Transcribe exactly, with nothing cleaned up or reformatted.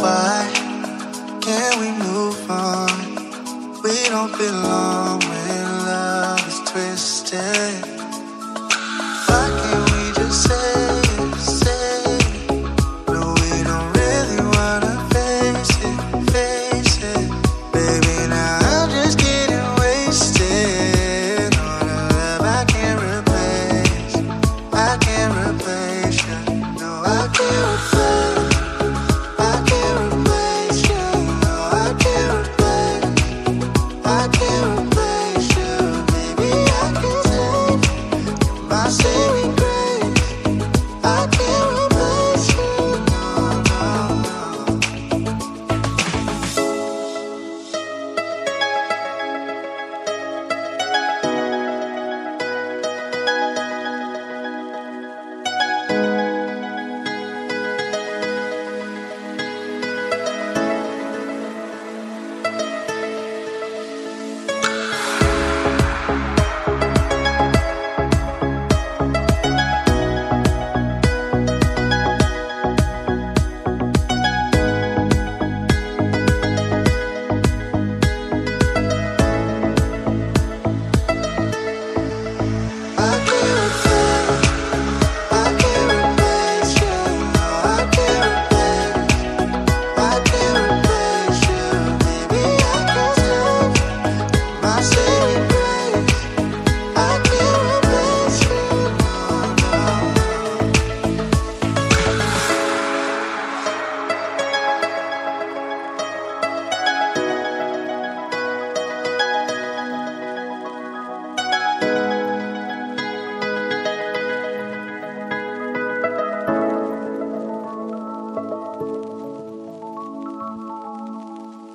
Why can't we move on? We don't belong when love is twisted. Why can't we just say it, say it? No, we don't really wanna face it, face it. Baby, now I'm just getting wasted on a love I can't replace. I can't replace you. No, I can't replace.